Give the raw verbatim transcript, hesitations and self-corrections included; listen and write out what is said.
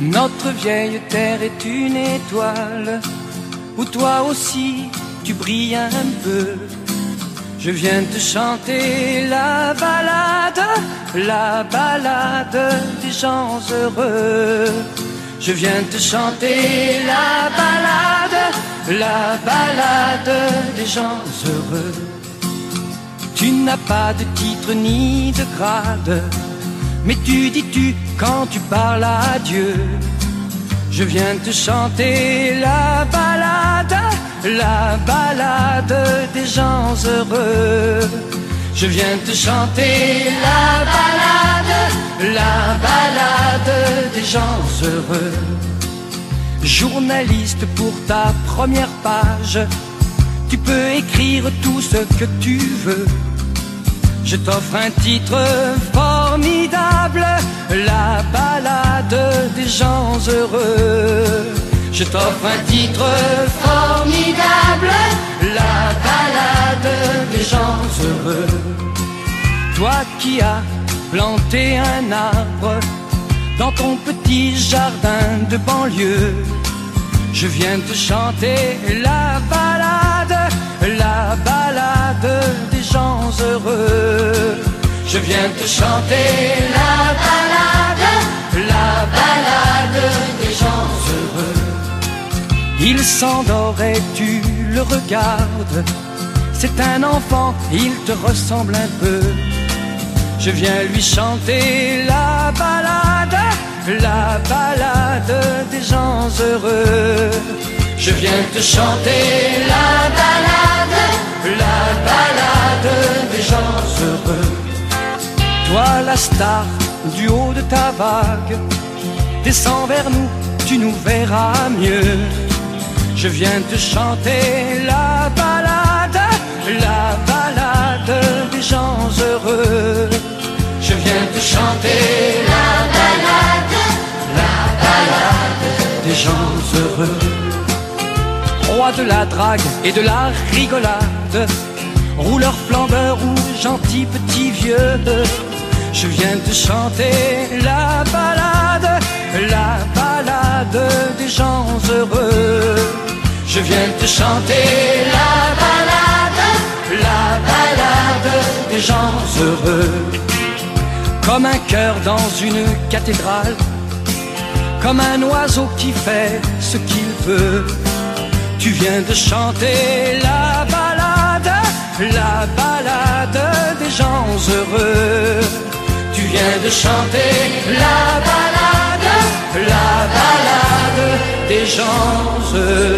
Notre vieille terre est une étoile où toi aussi tu brilles un peu. Je viens te chanter la balade, la balade des gens heureux. Je viens te chanter la balade, la balade des gens heureux. Tu n'as pas de titre ni de grade, mais tu dis tu quand tu parles à Dieu. Je viens te chanter la balade, la balade des gens heureux. Je viens te chanter la balade, la balade des gens heureux. Journaliste, pour ta première page, tu peux écrire tout ce que tu veux. Je t'offre un titre formidable, la balade des gens heureux. Je t'offre un titre formidable, la balade des gens heureux. Toi qui as planté un arbre dans ton petit jardin de banlieue, je viens te chanter la balade, la balade des gens heureux. Je viens te chanter la balade, la balade des gens heureux. Il s'endort et tu le regardes, c'est un enfant, il te ressemble un peu. Je viens lui chanter la balade, la balade des gens heureux. Je viens te chanter la balade, la balade des gens heureux. Toi la star du haut de ta vague, descends vers nous, tu nous verras mieux. Je viens te chanter la balade, la balade des gens heureux. Je viens te chanter la balade, la balade des gens heureux. Roi de la drague et de la rigolade, rouleur flambeur ou gentil petit vieux, je viens te chanter la balade, la balade des gens heureux. Je viens te chanter la balade, la balade des gens heureux. Comme un cœur dans une cathédrale, comme un oiseau qui fait ce qu'il veut. Tu viens de chanter la balade, la balade des gens heureux. Tu viens de chanter la balade, la balade des gens heureux.